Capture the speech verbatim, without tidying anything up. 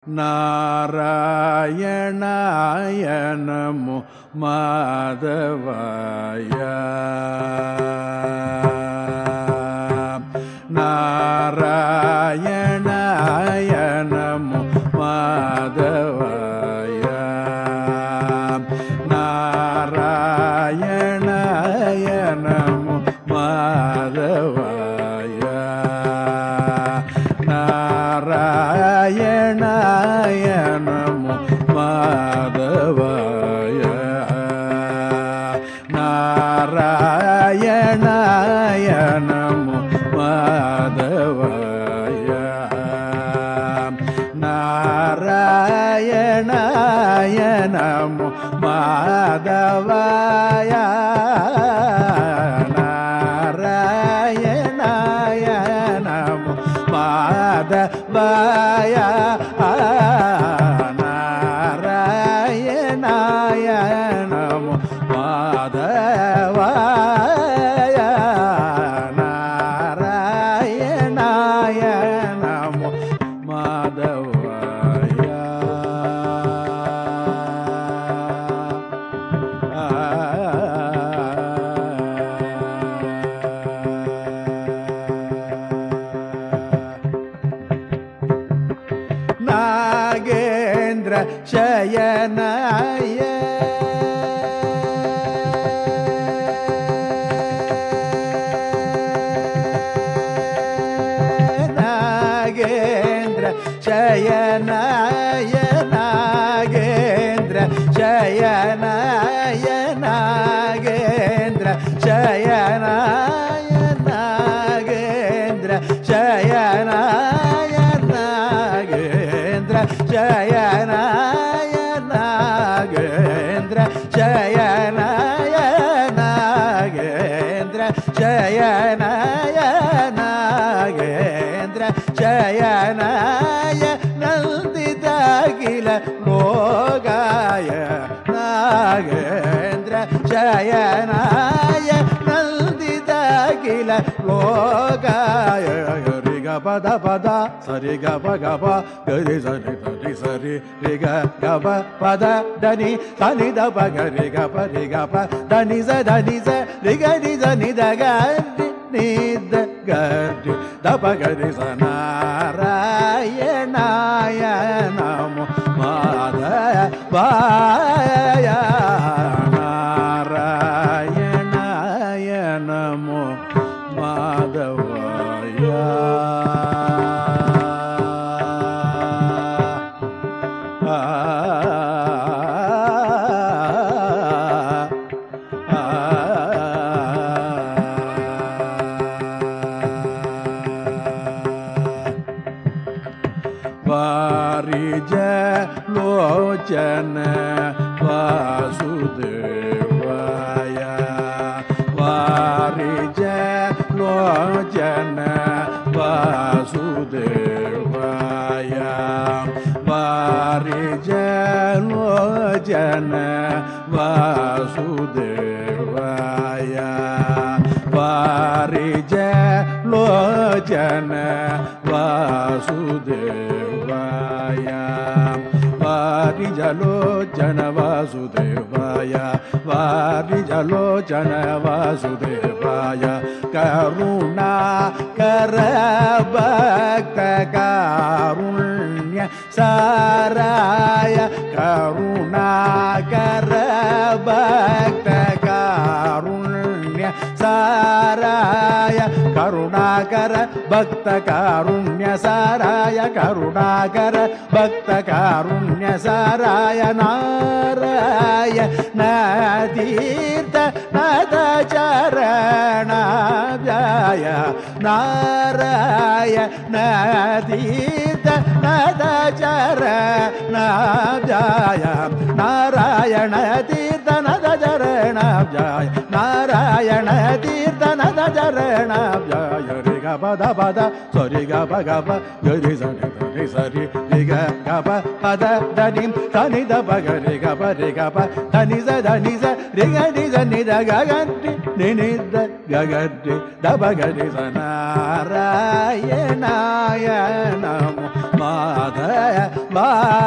நாராயணாய நமோ மாதவாய. நாராயணாய நமோ மாதவாய. நாராயணாய நமோ மாதவாய. நாராயணாய நமோ மாதவாய. நாராயணாய நமோ மாதவாய. நாராயணாய நமோ மாதவாய. நாராயணாய நமோ மாதவாய. நாராயணாய நமோ மாதவாய. நாராயணாய நமோ மாதவாய. நாகேந்திர சயனாய. நாகேந்திர சயனாய. நாகேந்திர சயனாய. நாகேந்திர சயனாய. நாகேந்திர சயனாய. நாகேந்திர சயனாய. நாகேந்திர சயனாய. நாகேந்திர சயனாய. நாகேந்திர சயனாய. நந்திதாகில லோகாய. நாகேந்திர சயனாய. நந்திதாகில லோகாய. பத பத சரி க ப க ப கரி சரி சரி சரி ரி க க ப பத தனி தனி த ப க ரி க ப ரி க ப தனி ச தனி ச ரி க ரி ச நி த க ரி நி த க ரி த ப க ரி ச. நாராயணாய நமோ மாதவாய. நாராயணாய நமோ மாதவாய. வாரிஜ லோச்சன வாசுதேவாய. வாரிஜ லோச்சன வாசுதேவாய. வாரிஜ லோச்சன வாசுதேவாய. வாரிஜ லோச்சன வாசுதேவாய. வாரிஜலோச்சன வாசுதேவாய. வாரிஜலோச்சன வாசுதேவாய. கருணா கர பக்த காருண்ய சாராய. கருணா கர பக்த காருண்ய சாராய. கருணாகர பக்த காருண்ய சாராய. கருணாகர பக்த காருண்ய சாராய. நாராயண தீர்த்த நத சரணாப்யாய. நாராயண தீர்த்த நத சரணாப்யாய. நாராயண தீர்த்த நத சரணாப்யாய. நாராயண தீர்த்த நத சரணாப்யாய. ரி க பத பத சரி க ப க ப கரி சரி சரி சரி ரி க க ப பத தனி தனி த ப க ரி க ப ரி க ப தனி ச தனி ச ரி க ரி ச நி த க க ரி நி நி த க க ரி த ப க ரி ச. நாராயணாய நமோ மாதவாய. ಬಾ